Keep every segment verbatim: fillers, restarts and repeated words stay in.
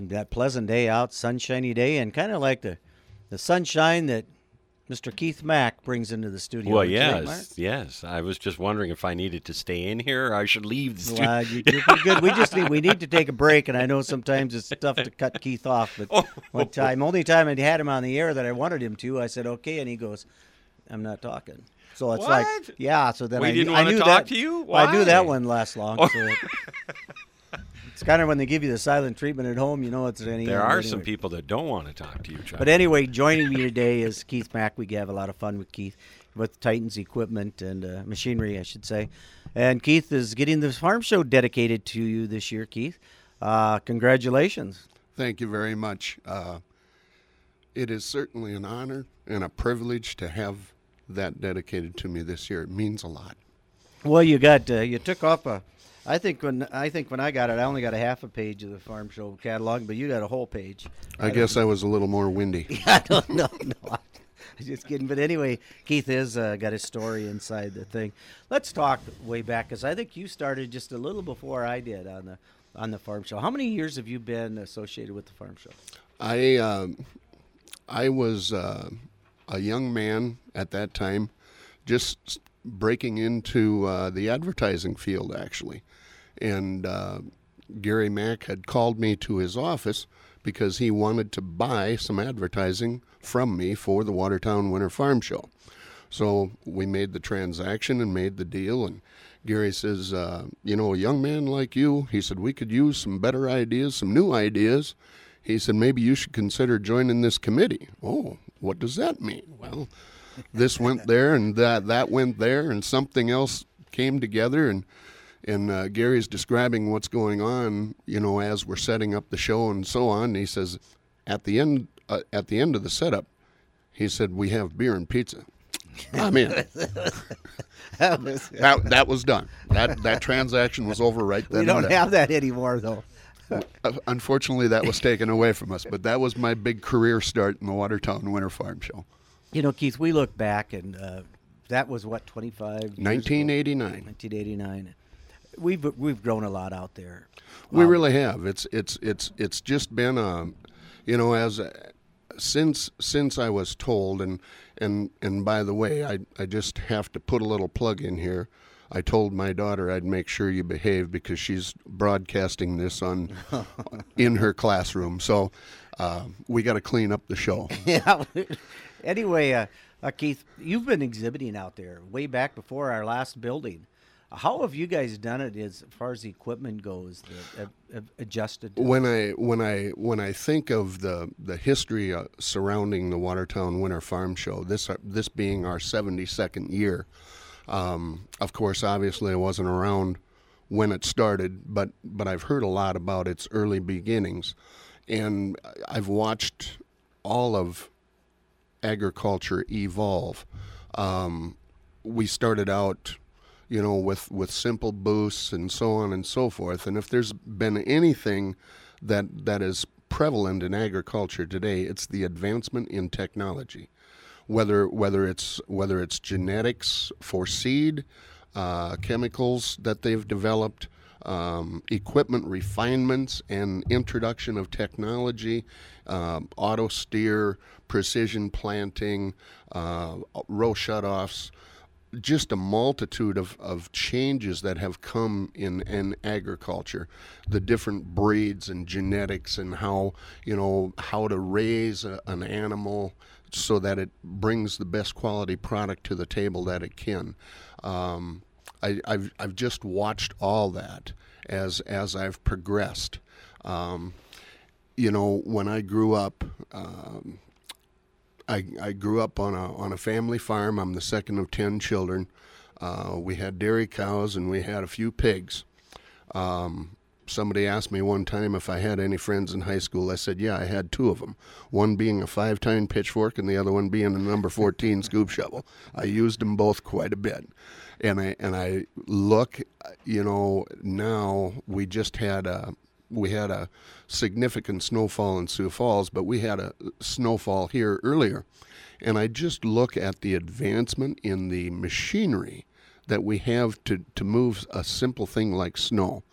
that pleasant day out, sunshiny day, and kind of like the, the sunshine that Mister Keith Mack brings into the studio. Well, Would you think, Mark? yes, yes. I was just wondering if I needed to stay in here or I should leave the studio. Well, you, you're pretty good. We just need we need to take a break, and I know sometimes it's tough to cut Keith off. But Oh. one time, only time I had him on the air that I wanted him to, I said okay, and he goes, "I'm not talking." So it's like, What? yeah. So then We I, didn't I wanna knew talk that. to you? Well, I knew Why? that one last long. Oh. So it, it's kind of when they give you the silent treatment at home, you know it's any. There are anyway. some people that don't want to talk to you, Chuck. But anyway, joining me today is Keith Mack. We have a lot of fun with Keith, with Titans equipment and uh, machinery, I should say. And Keith is getting the farm show dedicated to you this year, Keith. Uh, congratulations. Thank you very much. Uh, it is certainly an honor and a privilege to have that dedicated to me this year. It means a lot. Well, you got uh, you took off a. I think when I think when I got it, I only got a half a page of the farm show catalog, but you got a whole page. I, I guess I was a little more windy. I don't know. No, I'm just kidding. But anyway, Keith has uh, got his story inside the thing. Let's talk way back, because I think you started just a little before I did on the on the farm show. How many years have you been associated with the farm show? I uh, I was uh, a young man at that time, just breaking into uh, the advertising field, actually. And uh, Gary Mack had called me to his office because he wanted to buy some advertising from me for the Watertown Winter Farm Show. So we made the transaction and made the deal, and Gary says, uh, you know, a young man like you, he said, we could use some better ideas, some new ideas. He said, maybe you should consider joining this committee. Oh, what does that mean? Well, this went there and that that went there, and something else came together, and and uh, Gary's describing what's going on, you know, as we're setting up the show and so on. And he says, at the end uh, at the end of the setup, he said, we have beer and pizza. I'm in. that, was, that that was done. That that transaction was over right then. we don't and there. have that anymore, though. Uh, Unfortunately, that was taken away from us. But that was my big career start in the Watertown Winter Farm Show. You know, Keith, we look back, and uh, that was, what, twenty-five nineteen eighty-nine. nineteen eighty-nine. We've we've grown a lot out there. We Um, really have. It's it's it's it's just been a, you know, as a, since since I was told, and and and by the way, I I just have to put a little plug in here. I told my daughter I'd make sure you behave because she's broadcasting this on in her classroom. So uh, we got to clean up the show. Yeah. Anyway, uh, uh, Keith, you've been exhibiting out there way back before our last building. How have you guys done it as far as the equipment goes? That have, have adjusted. To When I when I when I think of the the history uh, surrounding the Watertown Winter Farm Show, this uh, this being our seventy-second year, um, of course, obviously I wasn't around when it started, but but I've heard a lot about its early beginnings, and I've watched all of agriculture evolve. Um, we started out, you know, with, with simple booths and so on and so forth. And if there's been anything that that is prevalent in agriculture today, it's the advancement in technology. Whether whether it's whether it's genetics for seed, uh, chemicals that they've developed, um, equipment refinements and introduction of technology, um, auto steer, precision planting, uh, row shutoffs. Just a multitude of, of changes that have come in, in agriculture, the different breeds and genetics and how, you know, how to raise a, an animal so that it brings the best quality product to the table that it can. Um, I, I've, I've just watched all that as, as I've progressed. Um, you know, when I grew up, um, I, I grew up on a on a family farm. I'm the second of ten children. Uh, we had dairy cows and we had a few pigs. Um, somebody asked me one time if I had any friends in high school. I said, yeah, I had two of them. One being a five-time pitchfork and the other one being a number fourteen scoop shovel. I used them both quite a bit. And I and I look, you know, now we just had a we had a significant snowfall in Sioux Falls, but we had a snowfall here earlier. And I just look at the advancement in the machinery that we have to, to move a simple thing like snow.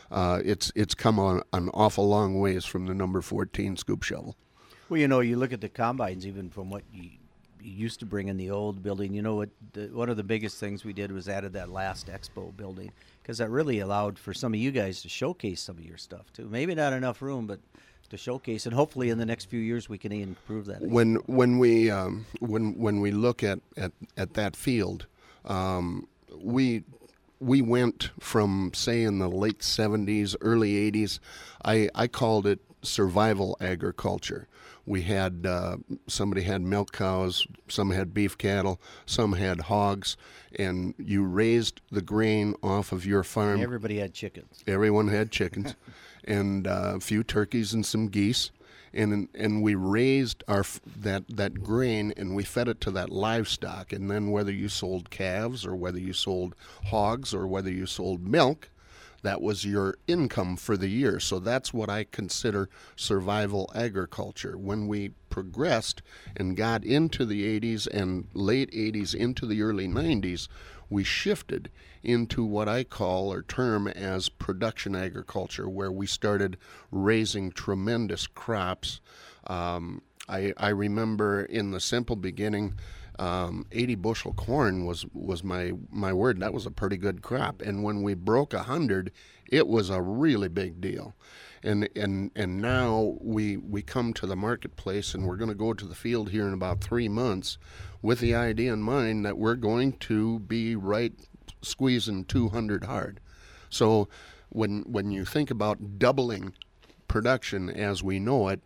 uh, it's it's come on an awful long ways from the number fourteen scoop shovel. Well, you know, you look at the combines, even from what you, you used to bring in the old building. You know what? The, one of the biggest things we did was added that last expo building, because that really allowed for some of you guys to showcase some of your stuff too. Maybe not enough room, but to showcase, and hopefully in the next few years we can improve that. When when we um, when when we look at at, at that field, um, we. We went from, say, in the late seventies, early eighties, I, I called it survival agriculture. We had, uh, somebody had milk cows, some had beef cattle, some had hogs, and you raised the grain off of your farm. Everybody had chickens. Everyone had chickens, and uh, a few turkeys and some geese. And and we raised our that that grain, and we fed it to that livestock. And then whether you sold calves or whether you sold hogs or whether you sold milk, that was your income for the year. So that's what I consider survival agriculture. When we progressed and got into the eighties and late eighties into the early nineties, we shifted into what I call or term as production agriculture, where we started raising tremendous crops. Um, I, I remember in the simple beginning, um, eighty bushel corn was, was my, my word. That was a pretty good crop. And when we broke one hundred, it was a really big deal. And and and now we we come to the marketplace, and we're going to go to the field here in about three months with the idea in mind that we're going to be right squeezing two hundred hard. So when when you think about doubling production as we know it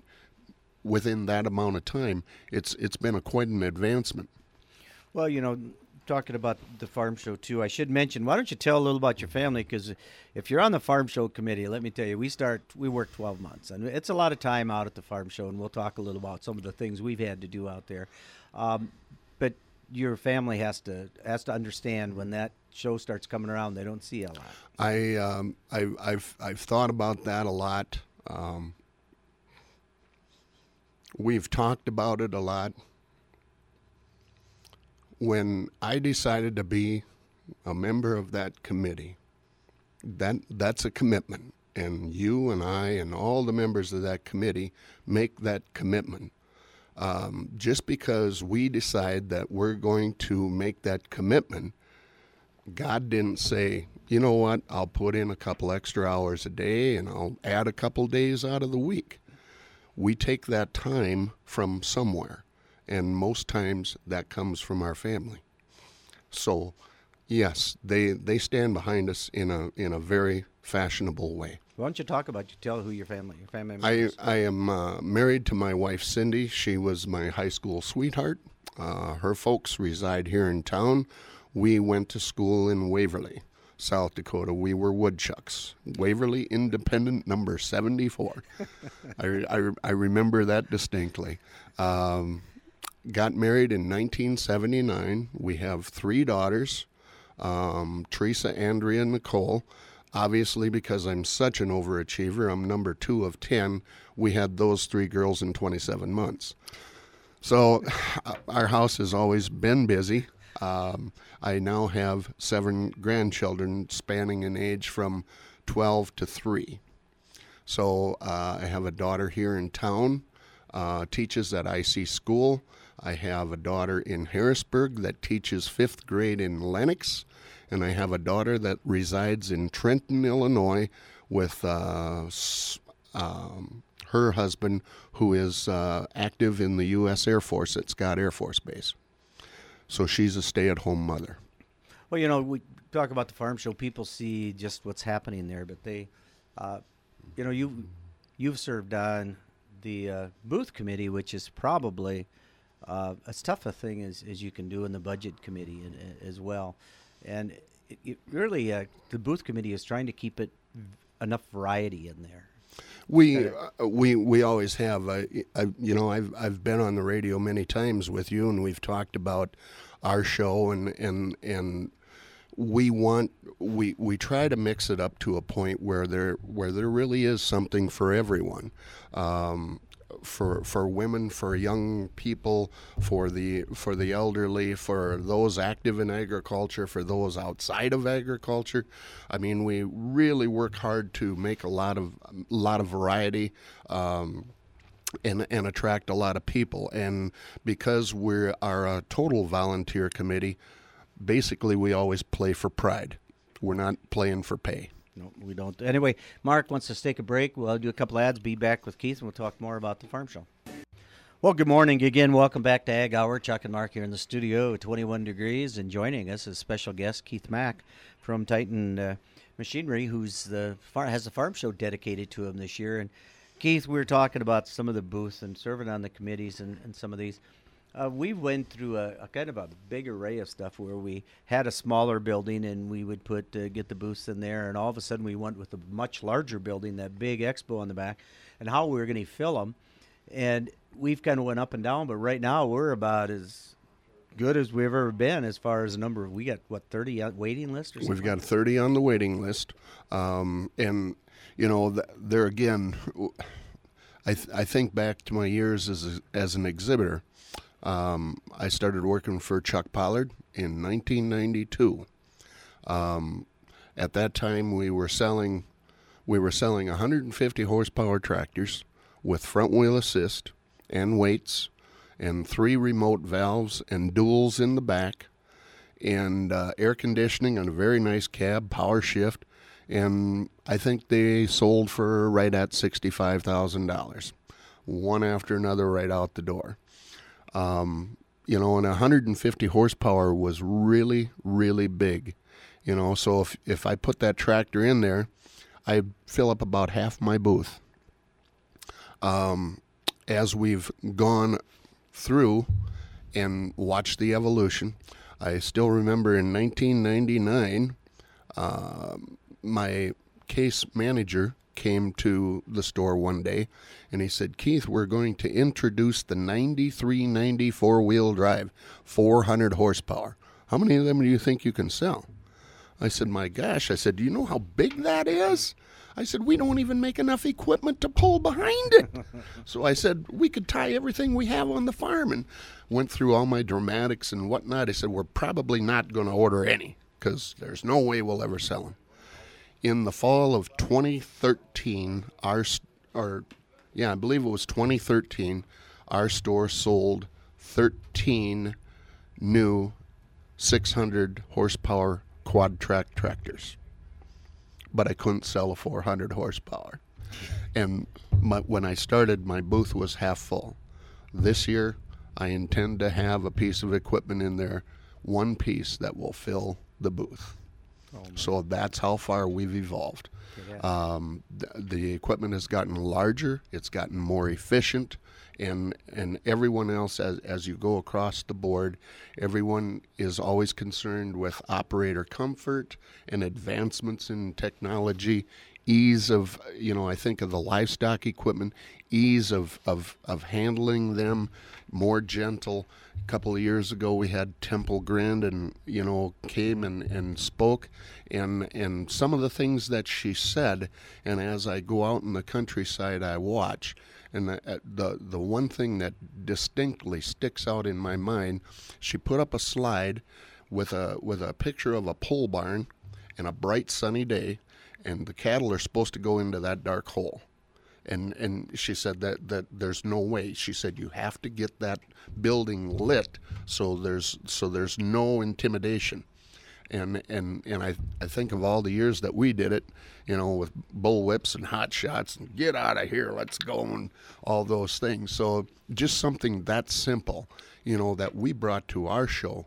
within that amount of time, it's it's been a quite an advancement. Well, you know, talking about the farm show too, I should mention, why don't you tell a little about your family? Because if you're on the farm show committee, let me tell you, we start we work twelve months, and it's a lot of time out at the farm show, and we'll talk a little about some of the things we've had to do out there. Um, but your family has to has to understand when that show starts coming around, they don't see a lot. I um, I I've I've thought about that a lot. Um, we've talked about it a lot. When I decided to be a member of that committee, that that's a commitment, and you and I and all the members of that committee make that commitment. Um, just because we decide that we're going to make that commitment, God didn't say, you know what, I'll put in a couple extra hours a day and I'll add a couple days out of the week. We take that time from somewhere. And most times that comes from our family. So, yes, they they stand behind us in a in a very fashionable way. Why don't you talk about you tell who your family your family I members? I am uh, married to my wife Cindy. She was my high school sweetheart. Uh, her folks reside here in town. We went to school in Waverly, South Dakota. We were woodchucks. Waverly Independent number seventy-four. I, I I remember that distinctly. Um, Got married in nineteen seventy-nine. We have three daughters, um, Teresa, Andrea, and Nicole. Obviously, because I'm such an overachiever, I'm number two of ten. We had those three girls in twenty-seven months. So our house has always been busy. Um, I now have seven grandchildren spanning in age from twelve to three. So uh, I have a daughter here in town, uh, teaches at I C school. I have a daughter in Harrisburg that teaches fifth grade in Lenox, and I have a daughter that resides in Trenton, Illinois, with uh, um, her husband, who is uh, active in the U S Air Force at Scott Air Force Base. So she's a stay-at-home mother. Well, you know, we talk about the farm show. People see just what's happening there, but they, uh, you know, you you've served on the uh, booth committee, which is probably Uh, as tough a thing as, as you can do in the budget committee in, in, as well. And it, it really, uh, the booth committee is trying to keep it v- enough variety in there. We uh, we we always have. I, I, you know, I've I've been on the radio many times with you, and we've talked about our show, and and and we want we we try to mix it up to a point where there where there really is something for everyone. Um, for for women, for young people, for the for the elderly, for those active in agriculture, for those outside of agriculture. I mean, we really work hard to make a lot of a lot of variety. Um, And, and attract a lot of people. And because we are a total volunteer committee, basically we always play for pride. We're not playing for pay. No, we don't. Anyway, Mark wants us to take a break. We'll do a couple ads, be back with Keith, and we'll talk more about the farm show. Well, good morning again. Welcome back to Ag Hour. Chuck and Mark here in the studio at twenty-one degrees, and joining us is special guest Keith Mack from Titan uh, Machinery, who's the far, has the farm show dedicated to him this year. And Keith, we were talking about some of the booths and serving on the committees and, and some of these. Uh, we went through a, a kind of a big array of stuff where we had a smaller building and we would put uh, get the booths in there, and all of a sudden we went with a much larger building, that big expo on the back, and how we were going to fill them. And we've kind of went up and down, but right now we're about as good as we've ever been as far as the number. We got, what, thirty on waiting list or something? We've got thirty on the waiting list. Um, and, you know, th- there again, I, th- I think back to my years as, a, as an exhibitor. Um, I started working for Chuck Pollard in nineteen ninety-two. Um, at that time, we were selling we were selling one hundred fifty horsepower tractors with front wheel assist and weights and three remote valves and duals in the back and uh, air conditioning and a very nice cab, power shift. And I think they sold for right at sixty-five thousand dollars, one after another right out the door. Um, you know, and one hundred fifty horsepower was really, really big. You know, so if, if I put that tractor in there, I'd fill up about half my booth. Um, as we've gone through and watched the evolution, I still remember in nineteen ninety-nine, uh, my case manager came to the store one day and he said, "Keith, we're going to introduce the ninety-three ninety four-wheel drive, four hundred horsepower. How many of them do you think you can sell?" I said, "My gosh," I said, "do you know how big that is?" I said, "We don't even make enough equipment to pull behind it." So I said, "We could tie everything we have on the farm," and went through all my dramatics and whatnot. I said, "We're probably not going to order any because there's no way we'll ever sell them." In the fall of twenty thirteen, our, or yeah, I believe it was twenty thirteen, our store sold thirteen new six hundred horsepower quad track tractors. But I couldn't sell a four hundred horsepower. And my, when I started, my booth was half full. This year, I intend to have a piece of equipment in there, one piece that will fill the booth. Oh, so that's how far we've evolved. Um, the, the equipment has gotten larger, it's gotten more efficient, and and everyone else, as as you go across the board, everyone is always concerned with operator comfort and advancements in technology, ease of, you know, I think of the livestock equipment, ease of, of, of handling them, more gentle. A couple of years ago, we had Temple Grand and, you know, came and, and spoke, and and some of the things that she said, and as I go out in the countryside, I watch, and the the, the one thing that distinctly sticks out in my mind, she put up a slide with a with a picture of a pole barn and a bright sunny day, and the cattle are supposed to go into that dark hole. And and she said that, that there's no way. She said you have to get that building lit so there's so there's no intimidation. And and and I I think of all the years that we did it, you know, with bullwhips and hot shots and get out of here, let's go, and all those things. So just something that simple, you know, that we brought to our show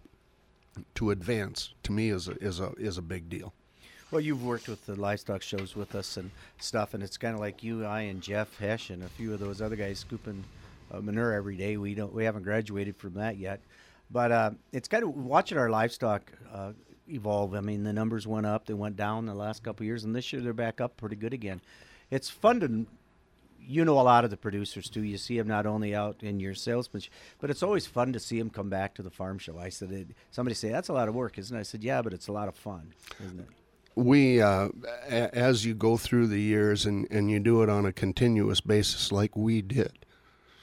to advance, to me is a is a is a big deal. Well, you've worked with the livestock shows with us and stuff, and it's kind of like you, I, and Jeff Hesh, and a few of those other guys scooping uh, manure every day. We don't, we haven't graduated from that yet, but uh, it's kind of watching our livestock uh, evolve. I mean, the numbers went up, they went down the last couple of years, and this year they're back up pretty good again. It's fun to, you know, a lot of the producers too. You see them not only out in your salesmanship, but it's always fun to see them come back to the farm show. I said, it, somebody say that's a lot of work, isn't it? I said, yeah, but it's a lot of fun, isn't it? We, uh, a- as you go through the years and, and you do it on a continuous basis like we did,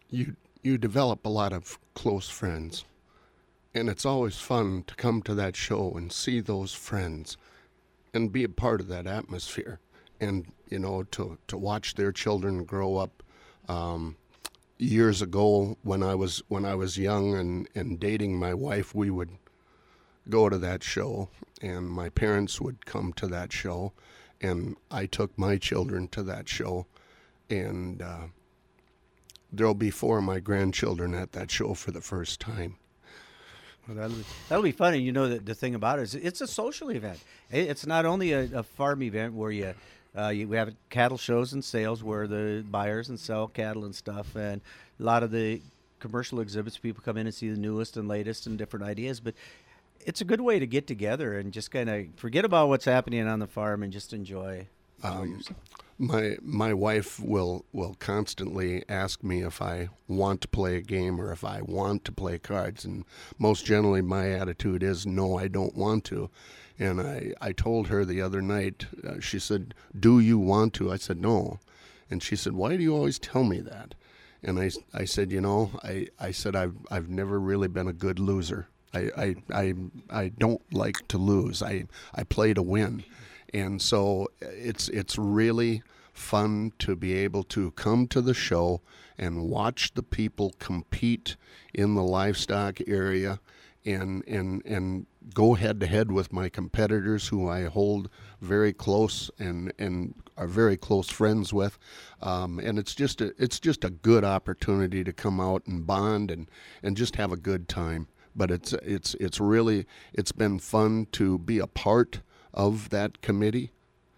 you you develop a lot of close friends, and it's always fun to come to that show and see those friends and be a part of that atmosphere, and you know, to to watch their children grow up. Um, years ago, when I was when I was young and, and dating my wife, we would go to that show, and my parents would come to that show, and I took my children to that show, and uh, there'll be four of my grandchildren at that show for the first time. Well, that'll be, that'll be funny. You know, the, the thing about it is it's a social event. It, it's not only a, a farm event where you, uh, you we have cattle shows and sales where the buyers and sell cattle and stuff, and a lot of the commercial exhibits, people come in and see the newest and latest and different ideas. But it's a good way to get together and just kind of forget about what's happening on the farm and just enjoy, enjoy Um, yourself. My my wife will will constantly ask me if I want to play a game or if I want to play cards, and most generally my attitude is no, I don't want to. And I, I told her the other night, uh, she said, do you want to? I said, no. And she said, why do you always tell me that? And I, I said, you know, I, I said I've I've never really been a good loser. I, I, I, I don't like to lose. I, I play to win. And so it's it's really fun to be able to come to the show and watch the people compete in the livestock area and and and go head to head with my competitors who I hold very close and, and are very close friends with. Um, and it's just a it's just a good opportunity to come out and bond and, and just have a good time. But it's it's it's really it's been fun to be a part of that committee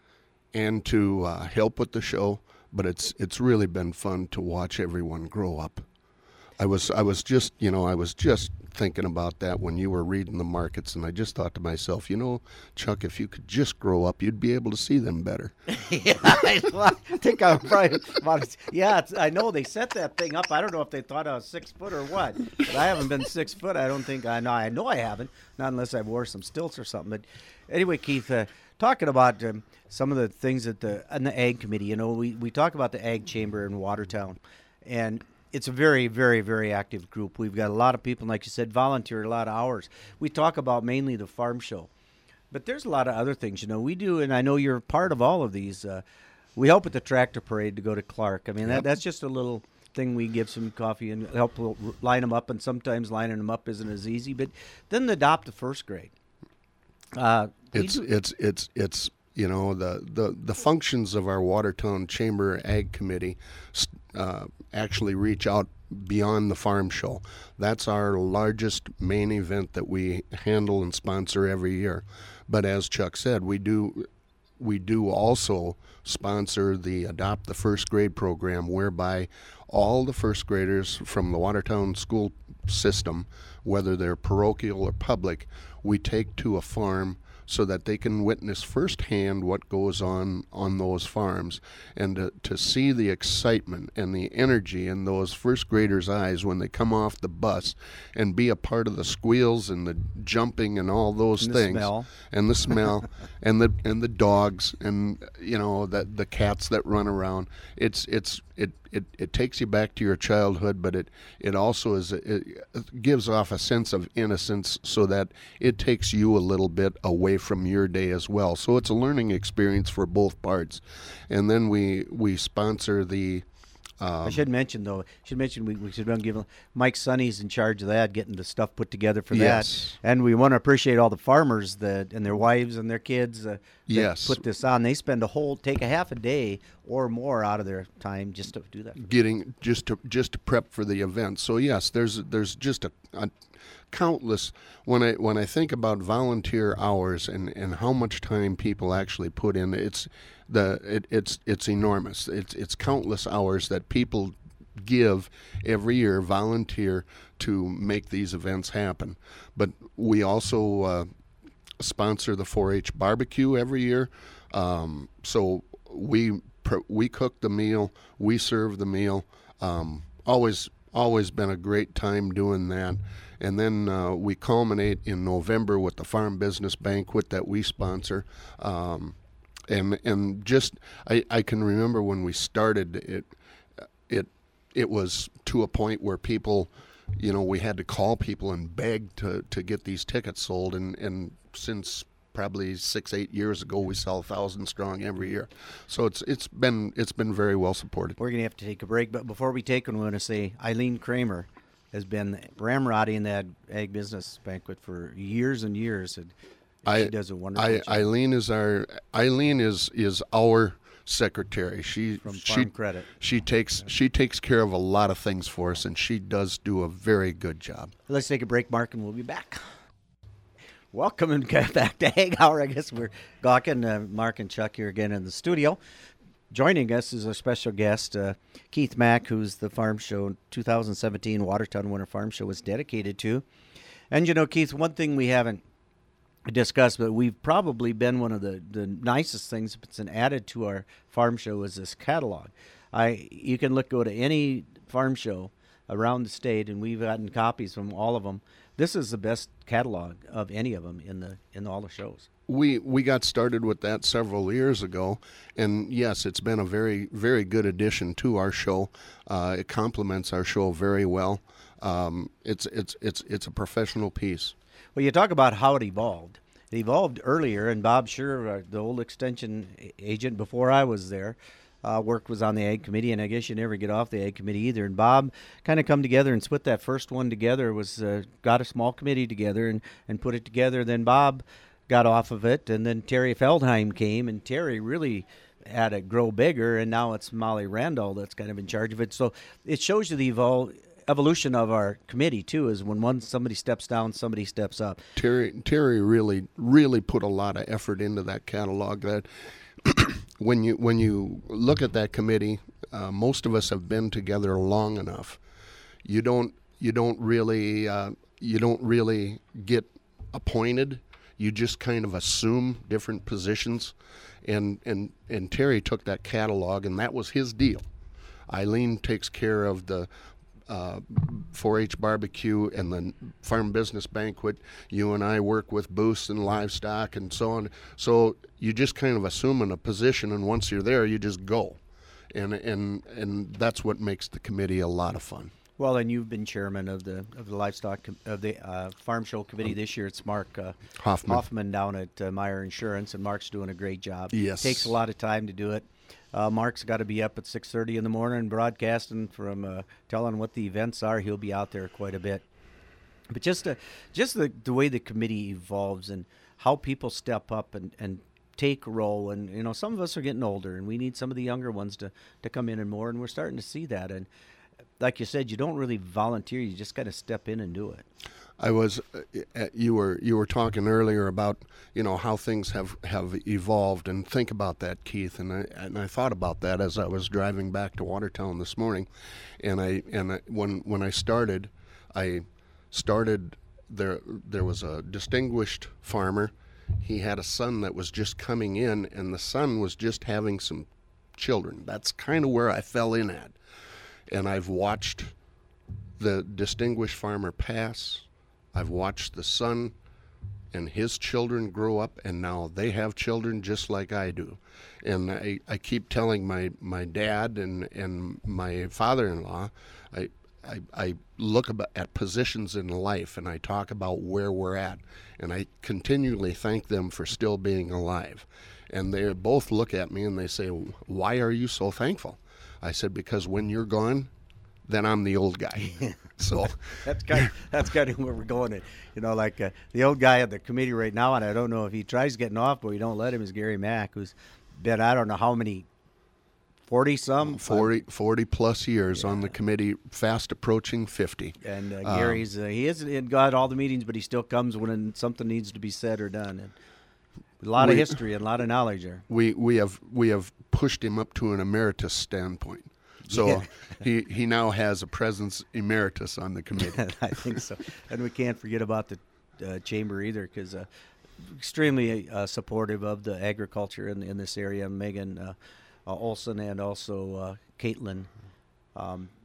and to uh, help with the show, but it's it's really been fun to watch everyone grow up. I was I was just you know I was just thinking about that when you were reading the markets, and I just thought to myself, you know, Chuck, if you could just grow up, you'd be able to see them better. Yeah, I, well, I think I'm right about it. Yeah, it's, I know they set that thing up. I don't know if they thought I was six foot or what, but I haven't been six foot. I don't think I know. I know I haven't, not unless I wore some stilts or something. But anyway, Keith, uh, talking about um, some of the things that the in the Ag Committee, you know, we, we talk about the Ag Chamber in Watertown, and it's a very, very, very active group. We've got a lot of people, like you said, volunteer a lot of hours. We talk about mainly the farm show, but there's a lot of other things. You know, we do, and I know you're part of all of these. Uh, we help with the tractor parade to go to Clark. I mean, that, Yep. that's just a little thing. We give some coffee and help line them up, and sometimes lining them up isn't as easy. But then the adopt the first grade. Uh, we It's do- it's it's it's you know the, the, the functions of our Watertown Chamber Ag Committee uh, actually reach out beyond the farm show. That's our largest main event that we handle and sponsor every year. But as Chuck said, we do we do also sponsor the Adopt the First Grade program, whereby all the first graders from the Watertown school system, whether they're parochial or public, we take to a farm so that they can witness firsthand what goes on on those farms, and to, to see the excitement and the energy in those first graders' eyes when they come off the bus and be a part of the squeals and the jumping and all those And the things smell. and the smell and the and the dogs and you know the the cats that run around. It's it's it it, it takes you back to your childhood, but it it also is it gives off a sense of innocence, so that it takes you a little bit away from your day as well. So it's a learning experience for both parts. And then we we sponsor the I should mention, though, should mention we, we should give Mike Sonny's in charge of that, getting the stuff put together for Yes. that. And we want to appreciate all the farmers that and their wives and their kids uh, that Yes. put this on. They spend a whole, take a half a day or more out of their time just to do that. getting just to just to prep for the event. So yes, there's there's just a, a countless when I when I think about volunteer hours and, and how much time people actually put in, it's the it, it's it's enormous. It's it's countless hours that people give every year, volunteer to make these events happen. But we also uh, sponsor the four H barbecue every year. Um, so we pr- we cook the meal, we serve the meal. Um, always always been a great time doing that. And then uh, we culminate in November with the Farm Business Banquet that we sponsor. Um, and and just I, I can remember when we started it it it was to a point where people, you know, we had to call people and beg to, to get these tickets sold. And, and since probably six, eight years ago, we sell a thousand strong every year. So it's it's been it's been very well supported. We're going to have to take a break, but before we take one, we want to say Eileen Kramer has been ramrodding that ag business banquet for years and years, and I, she does a wonderful I, job. Eileen is our Eileen is is our secretary. She From she Farm Credit. she takes she takes care of a lot of things for us, and she does do a very good job. Let's take a break, Mark, and we'll be back. Welcome and get back to Ag Hour. I guess we're gawking uh, Mark and Chuck here again in the studio. Joining us is our special guest, uh, Keith Mack, who's the Farm Show two thousand seventeen Watertown Winter Farm Show was dedicated to. And, you know, Keith, one thing we haven't discussed, but we've probably been one of the, the nicest things that's been added to our farm show is this catalog. I You can look go to any farm show around the state, and we've gotten copies from all of them. This is the best catalog of any of them in the in all the shows. We we got started with that several years ago, and yes, it's been a very very good addition to our show. Uh, it complements our show very well. Um, it's it's it's it's a professional piece. Well, you talk about how it evolved. It evolved earlier, and Bob Scher, uh, the old extension agent before I was there, uh, work was on the Ag Committee, and I guess you never get off the Ag Committee either. And Bob kind of come together and split that first one together, was uh, got a small committee together and, and put it together. Then Bob got off of it, and then Terry Feldheim came, and Terry really had it grow bigger, and now it's Molly Randall that's kind of in charge of it. So it shows you the evol- evolution of our committee, too, is when one somebody steps down, somebody steps up. Terry Terry really really put a lot of effort into that catalog. That when you when you look at that committee, uh, most of us have been together long enough. You don't you don't really uh, you don't really get appointed. You just kind of assume different positions, and and and Terry took that catalog, and that was his deal. Eileen takes care of the Uh, four H barbecue and the farm business banquet. You and I work with booths and livestock and so on. So you just kind of assume in a position, and once you're there, you just go, and and and that's what makes the committee a lot of fun. Well, and you've been chairman of the of the livestock com- of the uh, farm show committee this year. It's Mark uh, Hoffman. Hoffman down at uh, Meyer Insurance, and Mark's doing a great job. Yes. Takes a lot of time to do it. Uh, Mark's got to be up at six thirty in the morning broadcasting from uh, telling what the events are. He'll be out there quite a bit. But just uh, just the, the way the committee evolves and how people step up and, and take a role. And, you know, some of us are getting older, and we need some of the younger ones to, to come in and more, and we're starting to see that. And like you said, you don't really volunteer. You just got to step in and do it. I was, uh, you were you were talking earlier about, you know, how things have, have evolved, and think about that, Keith. And I and I thought about that as I was driving back to Watertown this morning, and I and I, when when I started, I started there. There was a distinguished farmer. He had a son that was just coming in, and the son was just having some children. That's kind of where I fell in at, and I've watched the distinguished farmer pass. I've watched the son and his children grow up, and now they have children just like I do. And I, I keep telling my, my dad and, and my father-in-law, I, I, I look about, at positions in life, and I talk about where we're at, and I continually thank them for still being alive. And they both look at me and they say, "Why are you so thankful?" I said, "Because when you're gone, then I'm the old guy." So that's kind of, that's kind of where we're going. At. You know, like uh, the old guy at the committee right now, and I don't know if he tries getting off, but we don't let him, is Gary Mack, who's been, I don't know how many, forty some? forty, forty plus years yeah. on the committee, fast approaching fifty. And uh, Gary's, uh, he isn't got all the meetings, but he still comes when something needs to be said or done. And a lot we, of history and a lot of knowledge there. We, we, have, we have pushed him up to an emeritus standpoint. So yeah. he, he now has a presence emeritus on the committee. I think so. And we can't forget about the uh, chamber either, because uh, extremely uh, supportive of the agriculture in, in this area. Megan uh, uh, Olson and also uh, Caitlin. Um,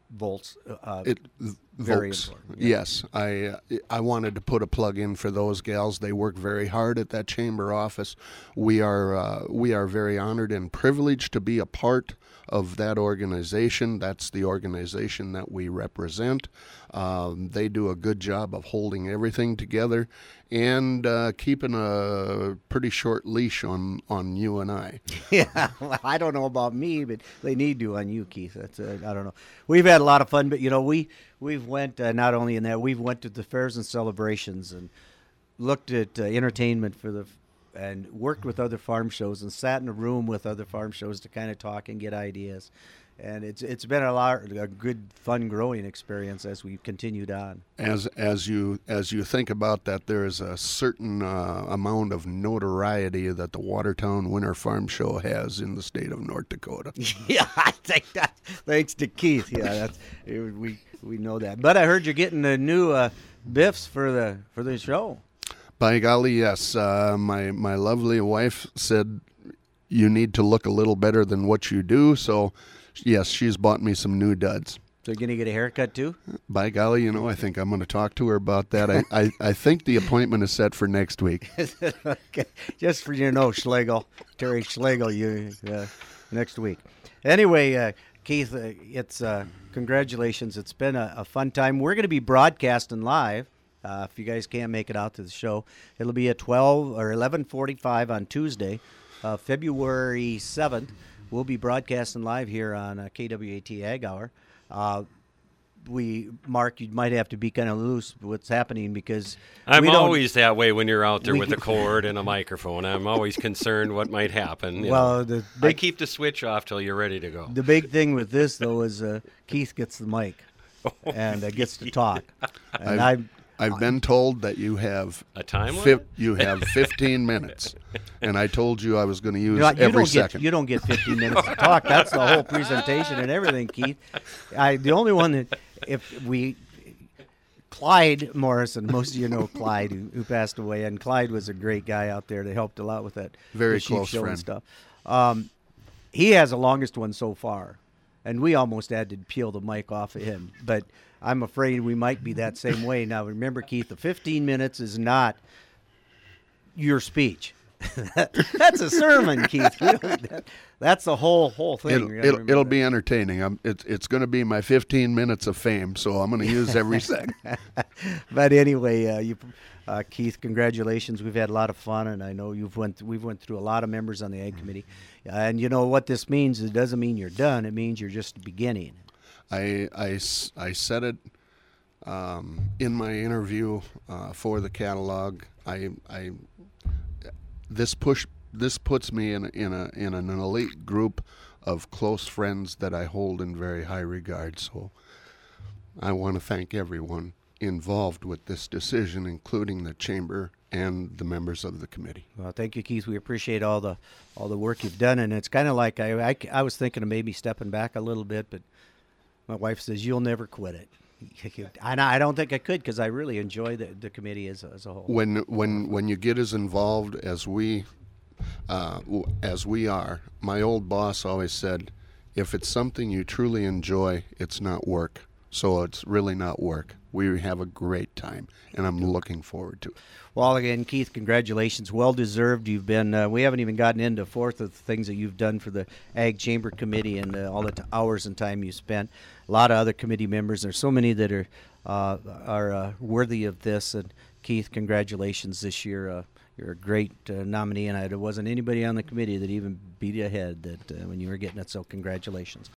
volts. Uh, It very Volks. important. Yeah. Yes, I uh, I wanted to put a plug in for those gals. They work very hard at that chamber office. We are uh, we are very honored and privileged to be a part of that organization. That's the organization that we represent. Um, they do a good job of holding everything together and uh, keeping a pretty short leash on, on you and I. Yeah, well, I don't know about me, but they need to on you, Keith. That's uh, I don't know. We've had a lot of fun, but you know, we we've went uh, not only in that, we've went to the fairs and celebrations and looked at uh, entertainment for the and worked with other farm shows and sat in a room with other farm shows to kind of talk and get ideas. And it's it's been a lot a good fun growing experience as we continued on. As as you as you think about that, there is a certain uh, amount of notoriety that the Watertown Winter Farm Show has in the state of North Dakota. Yeah, I think that. Thanks to Keith. Yeah, that's we we know that. But I heard you're getting the new uh, biffs for the for the show. By golly, yes. Uh, my my lovely wife said you need to look a little better than what you do. So, yes, she's bought me some new duds. So you're going to get a haircut too? By golly, you know, I think I'm going to talk to her about that. I, I, I think the appointment is set for next week. Okay. Just for you know, Schlegel, Terry Schlegel, you uh, next week. Anyway, uh, Keith, uh, it's uh, congratulations. It's been a, a fun time. We're going to be broadcasting live. Uh, if you guys can't make it out to the show, it'll be at twelve or eleven forty-five on Tuesday, uh, February seventh. We'll be broadcasting live here on uh, K W A T Ag Hour. Uh, we, Mark, you might have to be kind of loose with what's happening because I'm we don't, always that way when you're out there we- with a cord and a microphone. I'm always concerned what might happen. you Well, know. the I big keep the switch off till you're ready to go. the big thing with this though is uh, Keith gets the mic and uh, gets to talk, and I. I've been told that you have A time fif- limit? you have fifteen minutes, and I told you I was going to use You, know, you every don't second. get you don't get fifteen minutes to talk. That's the whole presentation and everything, Keith. I the only one that if we Clyde Morrison, most of you know Clyde who, who passed away, and Clyde was a great guy out there that helped a lot with that Very the sheep close show and friend. stuff. Um, he has the longest one so far, and we almost had to peel the mic off of him, but. I'm afraid we might be that same way. Now, remember, Keith, the fifteen minutes is not your speech. That's a sermon, Keith. That's the whole whole thing. It'll, You gotta it'll, remember it'll that. be entertaining. I'm, it's it's going to be my fifteen minutes of fame, so I'm going to use every second. But anyway, uh, you, uh, Keith, congratulations. We've had a lot of fun, and I know you've went. We've went through a lot of members on the Ag Committee, and you know what this means. It doesn't mean you're done. It means you're just beginning. I, I s- I said it um, in my interview uh, for the catalog. I, I this push this puts me in a, in a in an elite group of close friends that I hold in very high regard. So I want to thank everyone involved with this decision, including the chamber and the members of the committee. Well, thank you, Keith. We appreciate all the all the work you've done, and it's kind of like I, I I was thinking of maybe stepping back a little bit, but. My wife says, you'll never quit it. And I don't think I could because I really enjoy the, the committee as, as a whole. When when when you get as involved as we uh, w- as we are, my old boss always said, if it's something you truly enjoy, it's not work. So it's really not work. We have a great time, and I'm looking forward to it. Well, again, Keith, congratulations. Well deserved. You've been, uh, we haven't even gotten into a fourth of the things that you've done for the Ag Chamber Committee and uh, all the t- hours and time you spent. A lot of other committee members. There's so many that are uh, are uh, worthy of this. And Keith, congratulations this year. Uh, you're a great uh, nominee, and I, there wasn't anybody on the committee that even beat you ahead that uh, when you were getting it. So congratulations.